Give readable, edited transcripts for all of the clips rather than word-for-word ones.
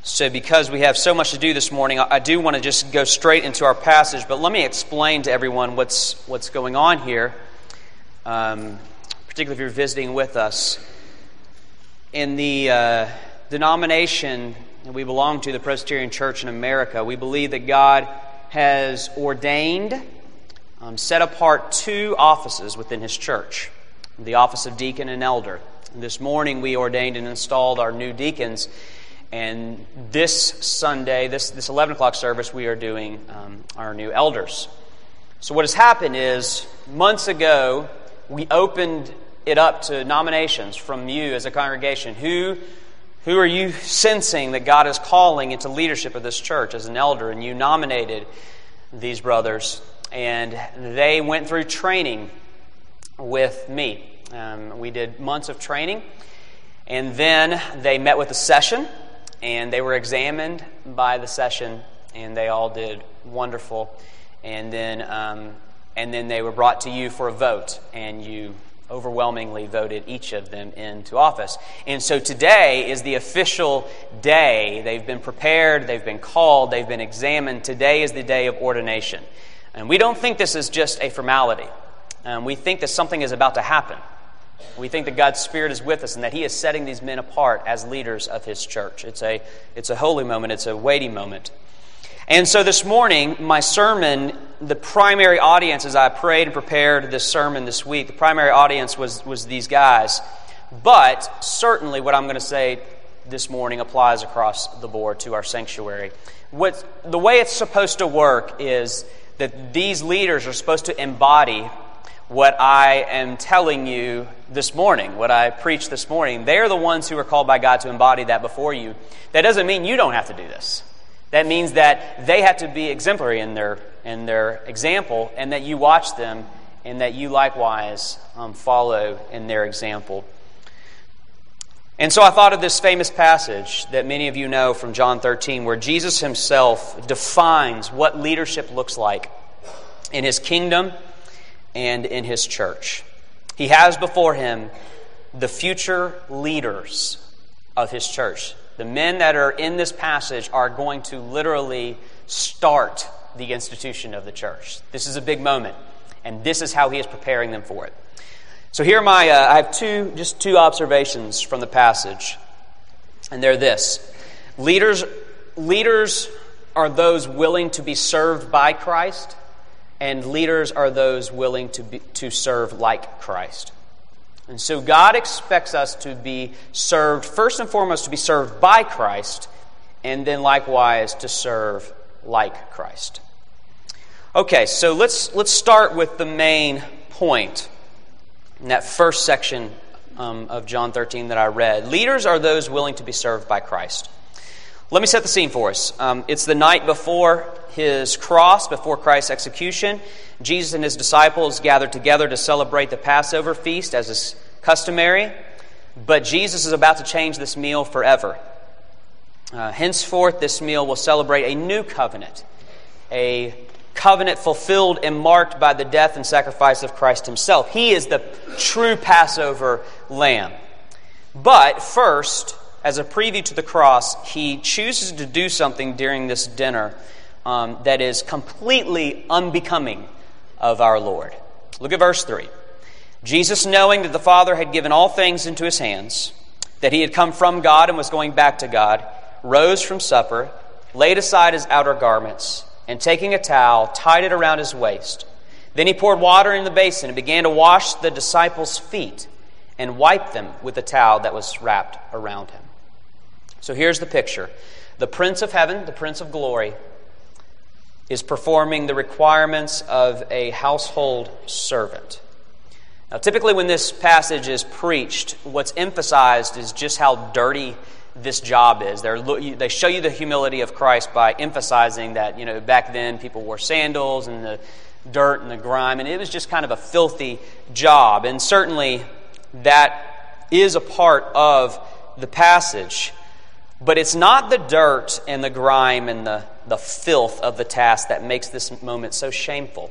So because we have so much to do this morning, I do want to just go straight into our passage, but let me explain to everyone what's going on here, particularly if you're visiting with us. In the denomination that we belong to, the Presbyterian Church in America, we believe that God has ordained, set apart two offices within His church, the office of deacon and elder. This morning we ordained and installed our new deacons. And this Sunday, this 11 o'clock service, we are doing our new elders. So what has happened is, months ago, we opened it up to nominations from you as a congregation. Who are you sensing that God is calling into leadership of this church as an elder? And you nominated these brothers, and they went through training with me. We did months of training, and then they met with a session. And they were examined by the session, and they all did wonderful. And then they were brought to you for a vote, and you overwhelmingly voted each of them into office. And so today is the official day. They've been prepared, they've been called, they've been examined. Today is the day of ordination. And we don't think this is just a formality. We think that something is about to happen. We think that God's Spirit is with us and that He is setting these men apart as leaders of His church. It's a holy moment. It's a weighty moment. And so this morning, my sermon, the primary audience, as I prayed and prepared this sermon this week, the primary audience was these guys. But certainly what I'm going to say this morning applies across the board to our sanctuary. The way it's supposed to work is that these leaders are supposed to embody what I am telling you this morning, what I preached this morning. They're the ones who are called by God to embody that before you. That doesn't mean you don't have to do this. That means that they have to be exemplary in their example, and that you watch them, and that you likewise follow in their example. And so I thought of this famous passage that many of you know from John 13, where Jesus Himself defines what leadership looks like in His kingdom and in His church. He has before Him the future leaders of His church. The men that are in this passage are going to literally start the institution of the church. This is a big moment, and this is how He is preparing them for it. So here are I have two observations from the passage, and they're this. Leaders are those willing to be served by Christ, and leaders are those willing to serve like Christ. And so God expects us to be served, first and foremost, to be served by Christ, and then likewise to serve like Christ. Okay, so let's start with the main point in that first section of John 13 that I read. Leaders are those willing to be served by Christ. Let me set the scene for us. It's the night before His cross, before Christ's execution. Jesus and His disciples gathered together to celebrate the Passover feast as is customary. But Jesus is about to change this meal forever. Henceforth, this meal will celebrate a new covenant. A covenant fulfilled and marked by the death and sacrifice of Christ Himself. He is the true Passover lamb. But first, as a preview to the cross, He chooses to do something during this dinner that is completely unbecoming of our Lord. Look at verse 3. Jesus, knowing that the Father had given all things into His hands, that He had come from God and was going back to God, rose from supper, laid aside His outer garments, and taking a towel, tied it around His waist. Then He poured water in the basin and began to wash the disciples' feet and wipe them with the towel that was wrapped around Him. So here's the picture. The Prince of Heaven, the Prince of Glory, is performing the requirements of a household servant. Now, typically when this passage is preached, what's emphasized is just how dirty this job is. They show you the humility of Christ by emphasizing that, back then people wore sandals and the dirt and the grime, and it was just kind of a filthy job. And certainly that is a part of the passage. But it's not the dirt and the grime and the filth of the task that makes this moment so shameful.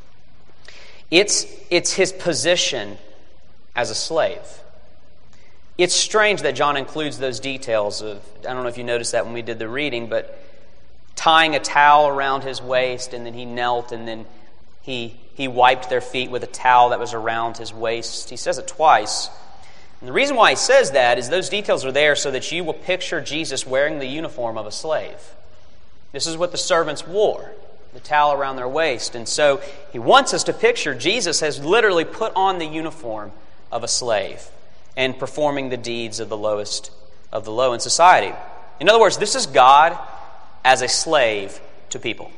It's His position as a slave. It's strange that John includes those details of, I don't know if you noticed that when we did the reading, but tying a towel around his waist, and then he knelt, and then he wiped their feet with a towel that was around his waist. He says it twice. And the reason why he says that is those details are there so that you will picture Jesus wearing the uniform of a slave. This is what the servants wore, the towel around their waist. And so he wants us to picture Jesus has literally put on the uniform of a slave and performing the deeds of the lowest of the low in society. In other words, this is God as a slave to people.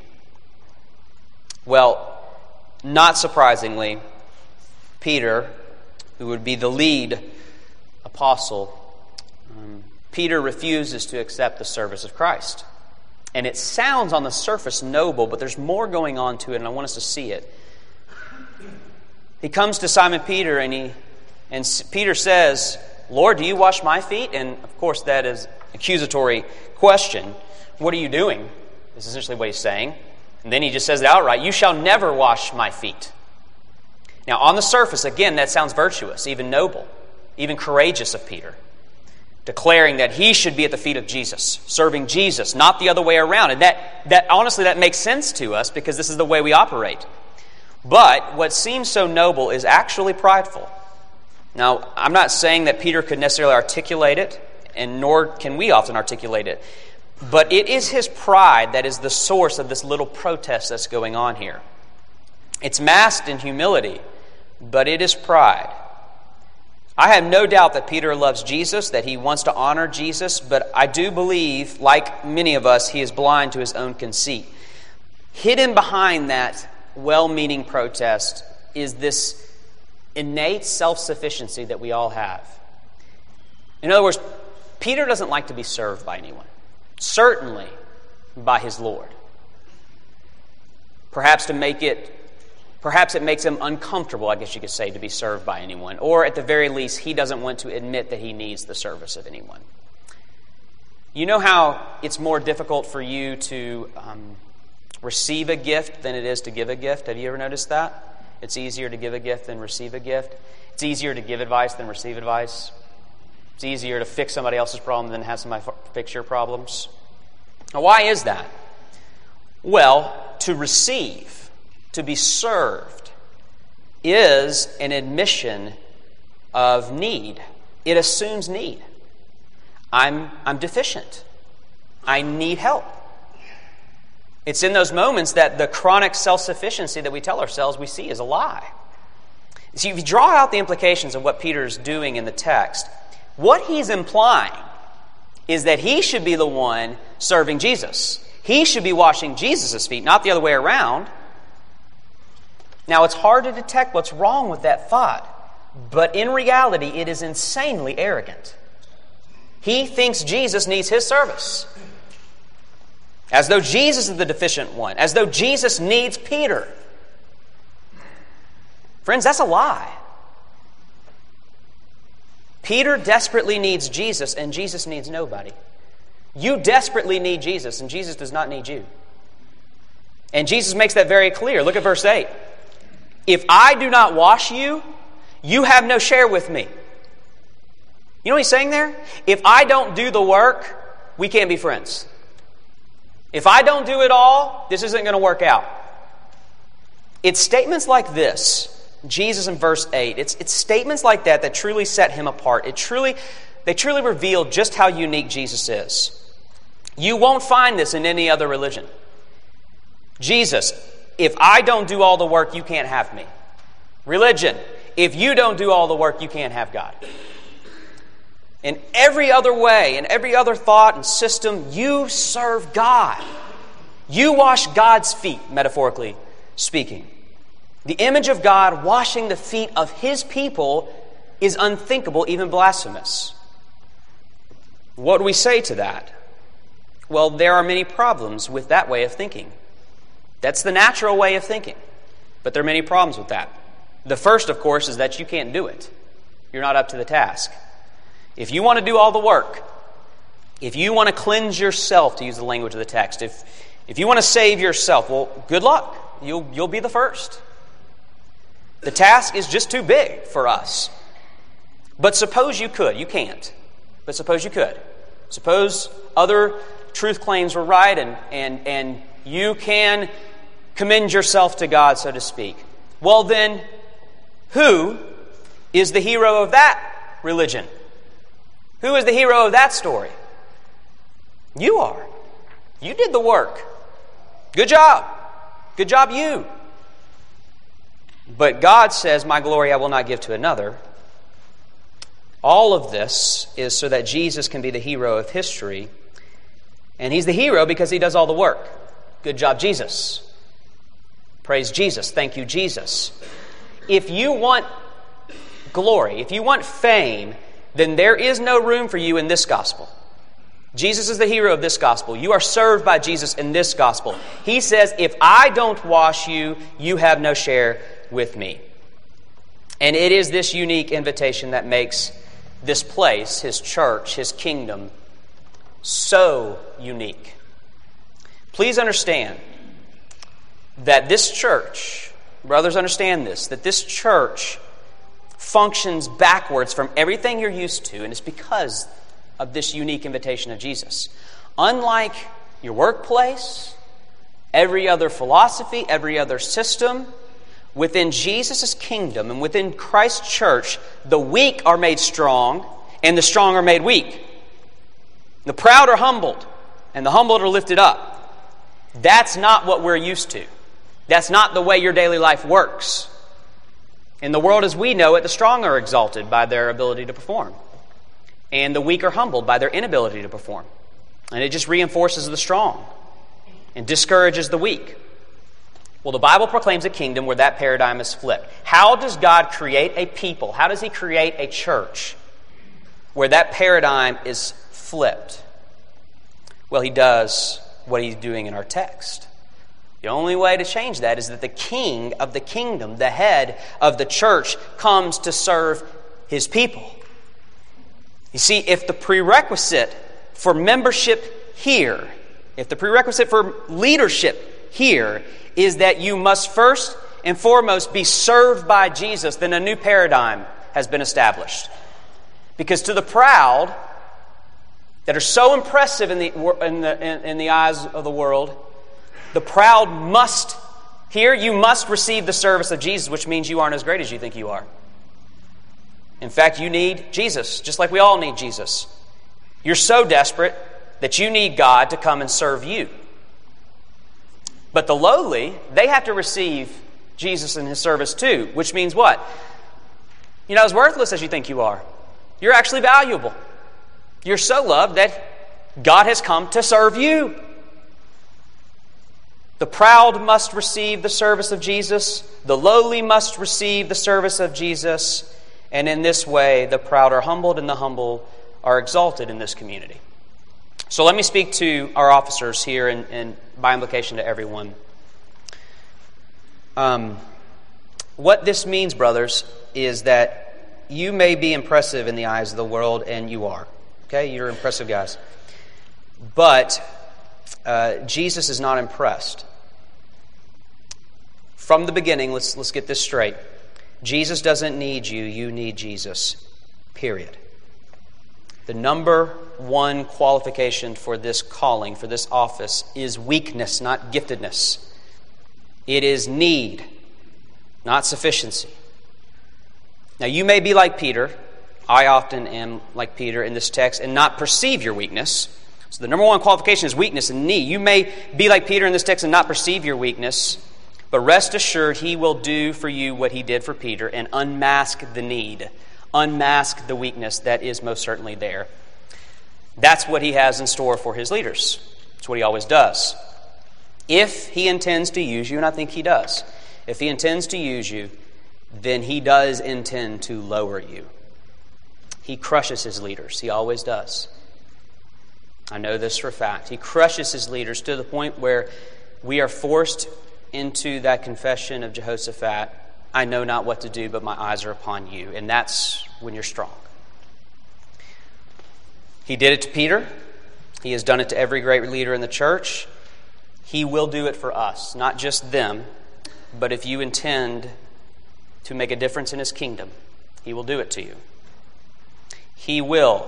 Well, not surprisingly, Peter, who would be the lead apostle, Peter refuses to accept the service of Christ. And it sounds on the surface noble, but there's more going on to it, and I want us to see it. He comes to Simon Peter, and Peter says, "Lord, do you wash my feet?" And of course, that is an accusatory question. What are you doing? This is essentially what he's saying. And then he just says it outright, "You shall never wash my feet." Now, on the surface, again, that sounds virtuous, even noble, even courageous of Peter, declaring that he should be at the feet of Jesus, serving Jesus, not the other way around. And that honestly, that makes sense to us because this is the way we operate. But what seems so noble is actually prideful. Now, I'm not saying that Peter could necessarily articulate it, and nor can we often articulate it. But it is his pride that is the source of this little protest that's going on here. It's masked in humility, but it is pride. I have no doubt that Peter loves Jesus, that he wants to honor Jesus, but I do believe, like many of us, he is blind to his own conceit. Hidden behind that well-meaning protest is this innate self-sufficiency that we all have. In other words, Peter doesn't like to be served by anyone, certainly by his Lord. Perhaps it makes him uncomfortable, I guess you could say, to be served by anyone. Or at the very least, he doesn't want to admit that he needs the service of anyone. You know how it's more difficult for you to receive a gift than it is to give a gift? Have you ever noticed that? It's easier to give a gift than receive a gift. It's easier to give advice than receive advice. It's easier to fix somebody else's problem than have somebody fix your problems. Now, why is that? Well, to receive, to be served, is an admission of need. It assumes need. I'm deficient. I need help. It's in those moments that the chronic self-sufficiency that we tell ourselves we see is a lie. See, if you draw out the implications of what Peter's doing in the text, what he's implying is that he should be the one serving Jesus. He should be washing Jesus' feet, not the other way around. Now, it's hard to detect what's wrong with that thought, but in reality, it is insanely arrogant. He thinks Jesus needs his service, as though Jesus is the deficient one, as though Jesus needs Peter. Friends, that's a lie. Peter desperately needs Jesus, and Jesus needs nobody. You desperately need Jesus, and Jesus does not need you. And Jesus makes that very clear. Look at verse 8. If I do not wash you, you have no share with me. You know what he's saying there? If I don't do the work, we can't be friends. If I don't do it all, this isn't going to work out. It's statements like this, Jesus in verse 8, it's statements like that truly set him apart. They truly reveal just how unique Jesus is. You won't find this in any other religion. Jesus, if I don't do all the work, you can't have me. Religion, if you don't do all the work, you can't have God. In every other way, in every other thought and system, you serve God. You wash God's feet, metaphorically speaking. The image of God washing the feet of His people is unthinkable, even blasphemous. What do we say to that? Well, there are many problems with that way of thinking. That's the natural way of thinking. But there are many problems with that. The first, of course, is that you can't do it. You're not up to the task. If you want to do all the work, if you want to cleanse yourself, to use the language of the text, if you want to save yourself, well, good luck. You'll be the first. The task is just too big for us. But suppose you could. You can't. But suppose you could. Suppose other truth claims were right and you can commend yourself to God, so to speak. Well then, who is the hero of that religion? Who is the hero of that story? You are. You did the work. Good job. Good job, you. But God says, my glory I will not give to another. All of this is so that Jesus can be the hero of history. And He's the hero because He does all the work. Good job, Jesus. Praise Jesus. Thank you, Jesus. If you want glory, if you want fame, then there is no room for you in this gospel. Jesus is the hero of this gospel. You are served by Jesus in this gospel. He says, if I don't wash you, you have no share with me. And it is this unique invitation that makes this place, His church, His kingdom, so unique. Please understand that this church, brothers, understand this, that this church functions backwards from everything you're used to, and it's because of this unique invitation of Jesus. Unlike your workplace, every other philosophy, every other system, within Jesus' kingdom and within Christ's church, the weak are made strong and the strong are made weak. The proud are humbled and the humbled are lifted up. That's not what we're used to. That's not the way your daily life works. In the world as we know it, the strong are exalted by their ability to perform. And the weak are humbled by their inability to perform. And it just reinforces the strong and discourages the weak. Well, the Bible proclaims a kingdom where that paradigm is flipped. How does God create a people? How does He create a church where that paradigm is flipped? Well, He does what He's doing in our text. The only way to change that is that the king of the kingdom, the head of the church, comes to serve His people. You see, if the prerequisite for membership here, if the prerequisite for leadership here is that you must first and foremost be served by Jesus, then a new paradigm has been established. Because to the proud, that are so impressive in the eyes of the world, the proud must, here you must receive the service of Jesus, which means you aren't as great as you think you are. In fact, you need Jesus, just like we all need Jesus. You're so desperate that you need God to come and serve you. But the lowly, they have to receive Jesus in His service too, which means what? You're not as worthless as you think you are. You're actually valuable. You're so loved that God has come to serve you. The proud must receive the service of Jesus. The lowly must receive the service of Jesus. And in this way, the proud are humbled and the humble are exalted in this community. So let me speak to our officers here and by implication to everyone. What this means, brothers, is that you may be impressive in the eyes of the world, and you are. Okay, you're impressive guys. But Jesus is not impressed. From the beginning, let's get this straight. Jesus doesn't need you, you need Jesus. Period. The number one qualification for this calling, for this office, is weakness, not giftedness. It is need, not sufficiency. Now, you may be like Peter. I often am like Peter in this text and not perceive your weakness. So the number one qualification is weakness and need. You may be like Peter in this text and not perceive your weakness, but rest assured He will do for you what He did for Peter and unmask the need, unmask the weakness that is most certainly there. That's what He has in store for His leaders. That's what He always does. If He intends to use you, and I think He does, if He intends to use you, then He does intend to lower you. He crushes His leaders. He always does. I know this for a fact. He crushes His leaders to the point where we are forced into that confession of Jehoshaphat, I know not what to do, but my eyes are upon you. And that's when you're strong. He did it to Peter. He has done it to every great leader in the church. He will do it for us, not just them, but if you intend to make a difference in His kingdom, He will do it to you. He will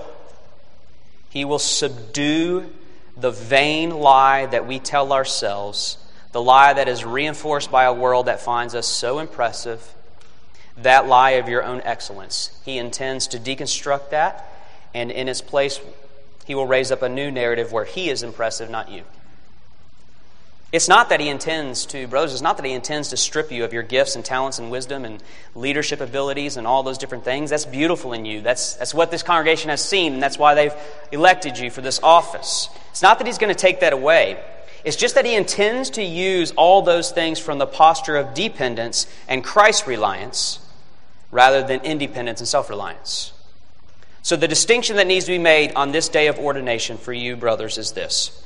subdue the vain lie that we tell ourselves, the lie that is reinforced by a world that finds us so impressive, that lie of your own excellence. He intends to deconstruct that, and in its place, He will raise up a new narrative where He is impressive, not you. It's not that He intends to, brothers, it's not that He intends to strip you of your gifts and talents and wisdom and leadership abilities and all those different things. That's beautiful in you. That's what this congregation has seen, and that's why they've elected you for this office. It's not that He's going to take that away. It's just that He intends to use all those things from the posture of dependence and Christ-reliance rather than independence and self-reliance. So the distinction that needs to be made on this day of ordination for you, brothers, is this.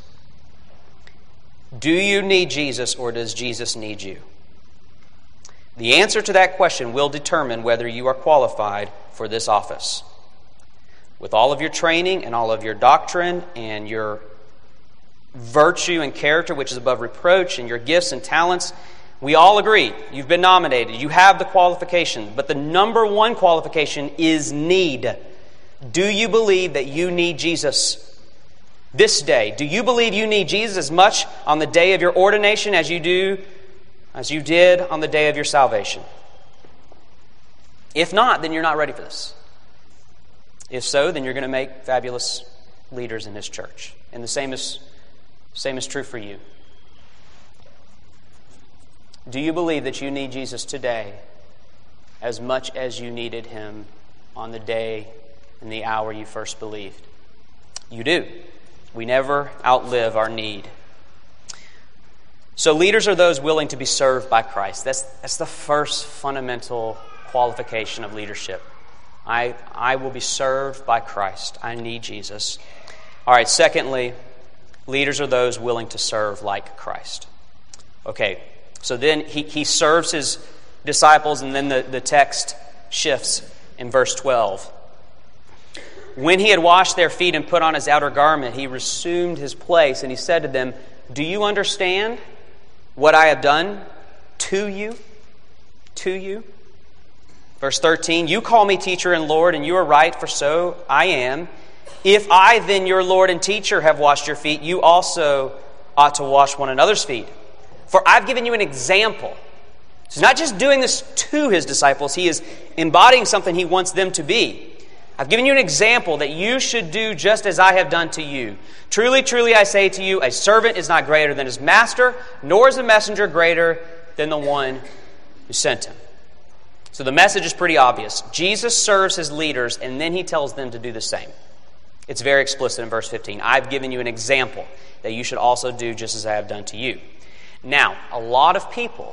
Do you need Jesus, or does Jesus need you? The answer to that question will determine whether you are qualified for this office. With all of your training and all of your doctrine and your virtue and character, which is above reproach, and your gifts and talents, we all agree you've been nominated. You have the qualification. But the number one qualification is need. Do you believe that you need Jesus? This day, do you believe you need Jesus as much on the day of your ordination as you did on the day of your salvation? If not, then you're not ready for this. If so, then you're going to make fabulous leaders in this church. And the same is true for you. Do you believe that you need Jesus today as much as you needed Him on the day and the hour you first believed? You do. We never outlive our need. So leaders are those willing to be served by Christ. That's the first fundamental qualification of leadership. I will be served by Christ. I need Jesus. All right, secondly, leaders are those willing to serve like Christ. Okay, so then he serves His disciples, and then the text shifts in verse 12. When He had washed their feet and put on His outer garment, He resumed His place, and He said to them, do you understand what I have done to you? To you? Verse 13, you call me teacher and Lord, and you are right, for so I am. If I, then your Lord and teacher, have washed your feet, you also ought to wash one another's feet. For I've given you an example. So He's not just doing this to His disciples, He is embodying something He wants them to be. I've given you an example that you should do just as I have done to you. Truly, truly, I say to you, a servant is not greater than his master, nor is a messenger greater than the one who sent him. So the message is pretty obvious. Jesus serves His leaders, and then He tells them to do the same. It's very explicit in verse 15. I've given you an example that you should also do just as I have done to you. Now, a lot of people,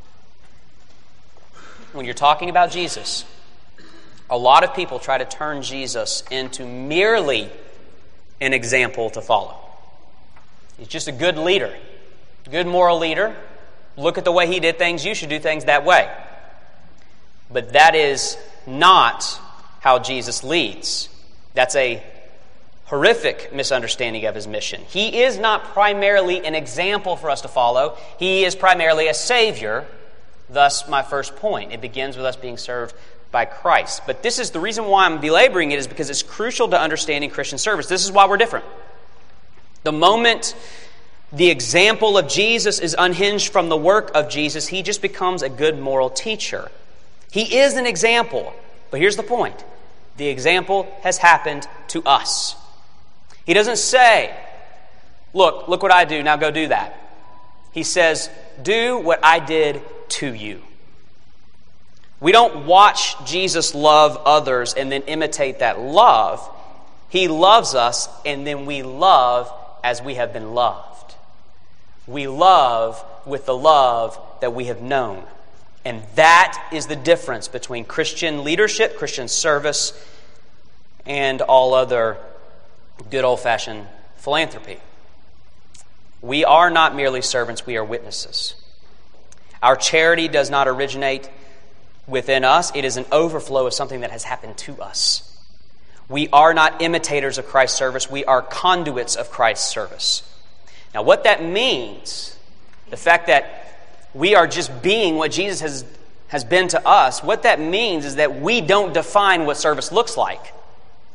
when you're talking about Jesus, a lot of people try to turn Jesus into merely an example to follow. He's just a good leader, good moral leader. Look at the way He did things. You should do things that way. But that is not how Jesus leads. That's a horrific misunderstanding of His mission. He is not primarily an example for us to follow. He is primarily a Savior. Thus, my first point. It begins with us being served by Christ. But this is the reason why I'm belaboring it, is because it's crucial to understanding Christian service. This is why we're different. The moment the example of Jesus is unhinged from the work of Jesus, He just becomes a good moral teacher. He is an example, but here's the point. The example has happened to us. He doesn't say, look what I do, now go do that. He says, do what I did to you. We don't watch Jesus love others and then imitate that love. He loves us, and then we love as we have been loved. We love with the love that we have known. And that is the difference between Christian leadership, Christian service, and all other good old-fashioned philanthropy. We are not merely servants, we are witnesses. Our charity does not originate within us. It is an overflow of something that has happened to us. We are not imitators of Christ's service. We are conduits of Christ's service. Now, what that means, the fact that we are just being what Jesus has been to us, what that means is that we don't define what service looks like.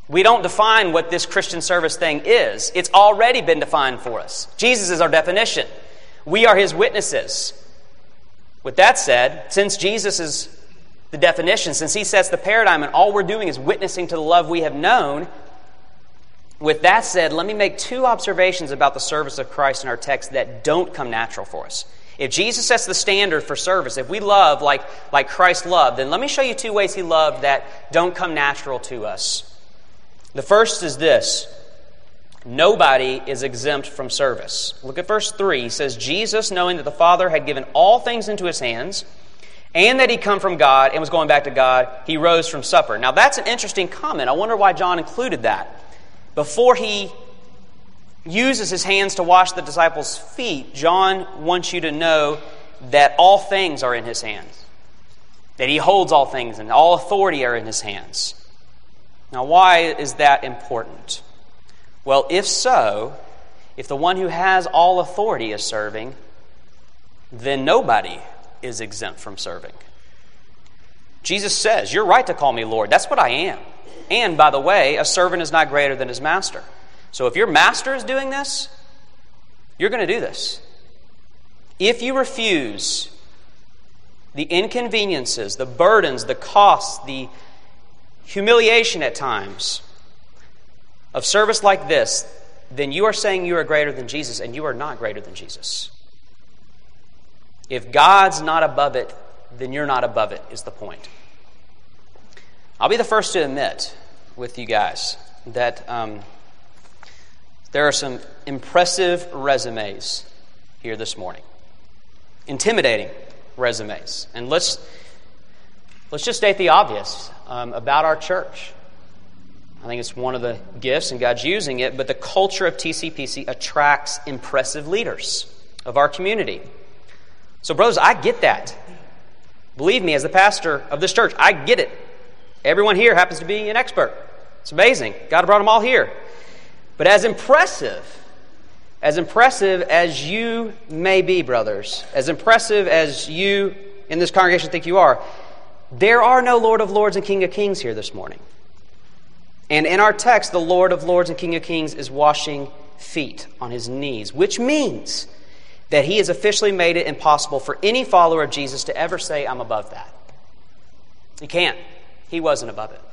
We don't define what this Christian service thing is. It's already been defined for us. Jesus is our definition. We are his witnesses. With that said, since Jesus is the definition, since he sets the paradigm and all we're doing is witnessing to the love we have known, with that said, let me make two observations about the service of Christ in our text that don't come natural for us. If Jesus sets the standard for service, if we love like Christ loved, then let me show you two ways he loved that don't come natural to us. The first is this: nobody is exempt from service. Look at verse 3. He says, Jesus, knowing that the Father had given all things into his hands, and that he'd come from God and was going back to God, he rose from supper. Now that's an interesting comment. I wonder why John included that. Before he uses his hands to wash the disciples' feet, John wants you to know that all things are in his hands. That he holds all things and all authority are in his hands. Now why is that important? Well, if so, if the one who has all authority is serving, then nobody is exempt from serving. Jesus says, you're right to call me Lord. That's what I am. And, by the way, a servant is not greater than his master. So if your master is doing this, you're going to do this. If you refuse the inconveniences, the burdens, the costs, the humiliation at times of service like this, then you are saying you are greater than Jesus, and you are not greater than Jesus. If God's not above it, then you're not above it, is the point. I'll be the first to admit with you guys that there are some impressive resumes here this morning. Intimidating resumes. And let's just state the obvious about our church. I think it's one of the gifts, and God's using it, but the culture of TCPC attracts impressive leaders of our community. So, brothers, I get that. Believe me, as the pastor of this church, I get it. Everyone here happens to be an expert. It's amazing. God brought them all here. But as impressive as you may be, brothers, as impressive as you in this congregation think you are, there are no Lord of Lords and King of Kings here this morning. And in our text, the Lord of Lords and King of Kings is washing feet on his knees, which means that he has officially made it impossible for any follower of Jesus to ever say, I'm above that. He can't. He wasn't above it.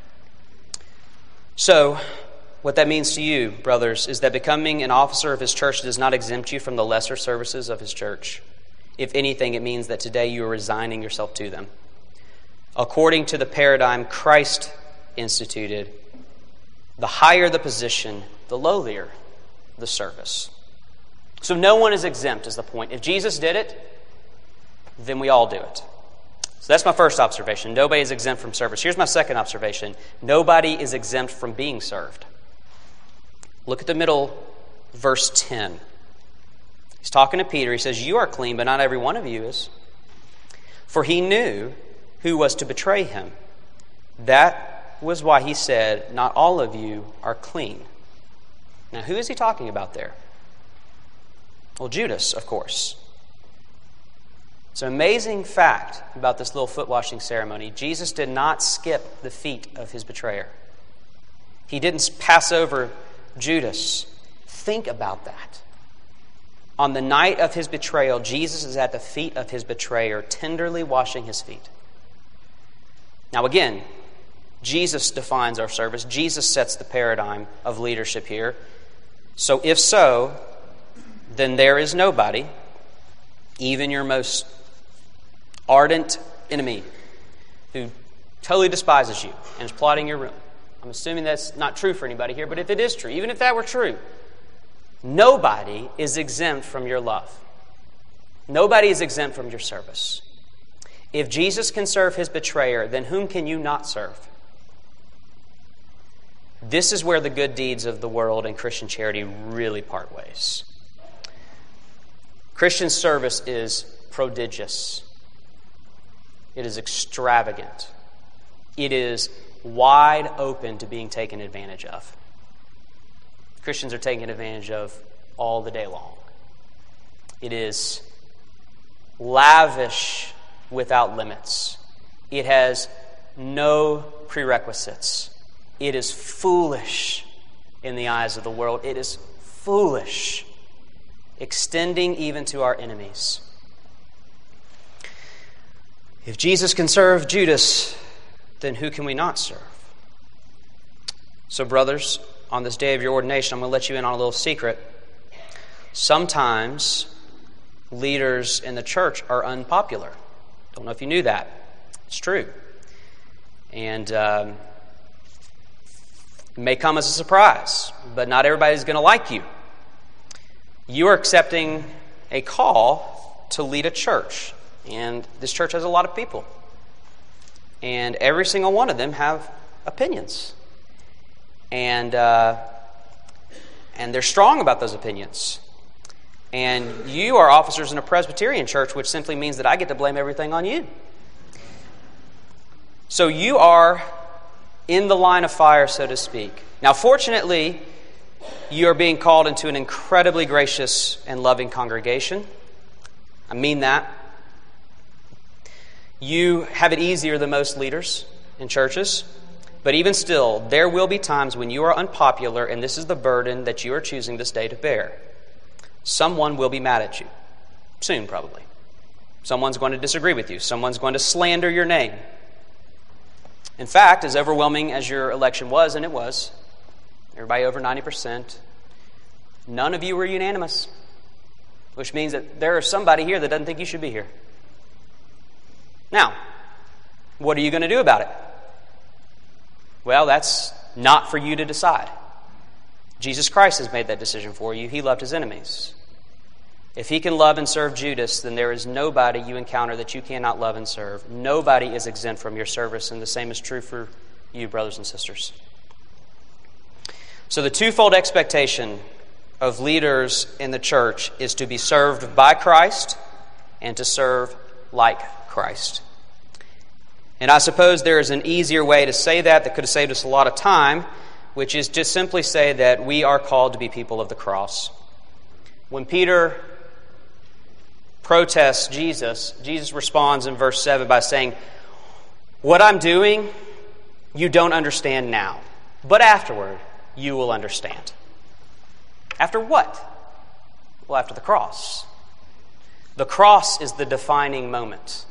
So, what that means to you, brothers, is that becoming an officer of his church does not exempt you from the lesser services of his church. If anything, it means that today you are resigning yourself to them. According to the paradigm Christ instituted, the higher the position, the lowlier the service. So no one is exempt is the point. If Jesus did it, then we all do it. So that's my first observation. Nobody is exempt from service. Here's my second observation. Nobody is exempt from being served. Look at the middle, verse 10. He's talking to Peter. He says, you are clean, but not every one of you is. For he knew who was to betray him. That was why he said, not all of you are clean. Now, who is he talking about there? Well, Judas, of course. It's an amazing fact about this little foot washing ceremony. Jesus did not skip the feet of his betrayer. He didn't pass over Judas. Think about that. On the night of his betrayal, Jesus is at the feet of his betrayer, tenderly washing his feet. Now again, Jesus defines our service. Jesus sets the paradigm of leadership here. So if so, then there is nobody, even your most ardent enemy, who totally despises you and is plotting your ruin. I'm assuming that's not true for anybody here, but if it is true, even if that were true, nobody is exempt from your love. Nobody is exempt from your service. If Jesus can serve his betrayer, then whom can you not serve? This is where the good deeds of the world and Christian charity really part ways. Christian service is prodigious. It is extravagant. It is wide open to being taken advantage of. Christians are taken advantage of all the day long. It is lavish without limits. It has no prerequisites. it is foolish in the eyes of the world. It is foolish, extending even to our enemies. If Jesus can serve Judas, then who can we not serve? So, brothers, on this day of your ordination, I'm going to let you in on a little secret. Sometimes leaders in the church are unpopular. Don't know if you knew that. It's true. And it may come as a surprise, but not everybody's going to like you. You are accepting a call to lead a church. And this church has a lot of people. And every single one of them have opinions. And they're strong about those opinions. And you are officers in a Presbyterian church, which simply means that I get to blame everything on you. So you are in the line of fire, so to speak. Now, fortunately, you are being called into an incredibly gracious and loving congregation. I mean that. You have it easier than most leaders in churches. But even still, there will be times when you are unpopular, and this is the burden that you are choosing this day to bear. Someone will be mad at you. Soon, probably. Someone's going to disagree with you. Someone's going to slander your name. In fact, as overwhelming as your election was, and it was, everybody over 90%, none of you were unanimous, which means that there is somebody here that doesn't think you should be here. Now, what are you going to do about it? Well, that's not for you to decide. Jesus Christ has made that decision for you. He loved his enemies. If he can love and serve Judas, then there is nobody you encounter that you cannot love and serve. Nobody is exempt from your service, and the same is true for you, brothers and sisters. So the twofold expectation of leaders in the church is to be served by Christ and to serve like Christ. And I suppose there is an easier way to say that could have saved us a lot of time, which is just simply say that we are called to be people of the cross. When Peter protests Jesus, Jesus responds in verse 7 by saying, "What I'm doing, you don't understand now, but afterward you will understand." After what? Well, after the cross. The cross is the defining moment.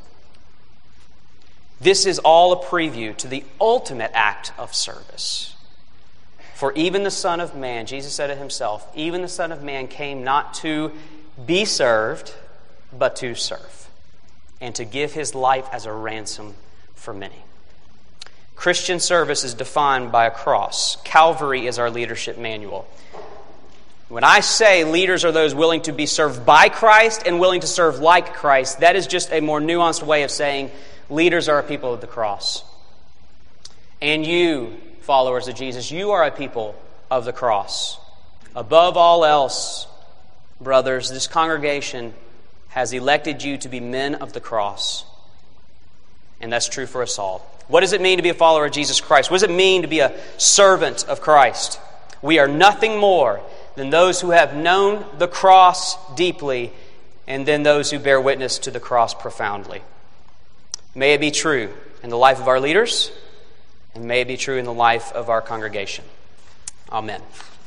This is all a preview to the ultimate act of service. For even the Son of Man, Jesus said it himself, even the Son of Man came not to be served, but to serve, and to give his life as a ransom for many. Christian service is defined by a cross. Calvary is our leadership manual. When I say leaders are those willing to be served by Christ and willing to serve like Christ, that is just a more nuanced way of saying leaders are a people of the cross. And you, followers of Jesus, you are a people of the cross. Above all else, brothers, this congregation has elected you to be men of the cross. And that's true for us all. What does it mean to be a follower of Jesus Christ? What does it mean to be a servant of Christ? We are nothing more than those who have known the cross deeply and then those who bear witness to the cross profoundly. May it be true in the life of our leaders, and may it be true in the life of our congregation. Amen.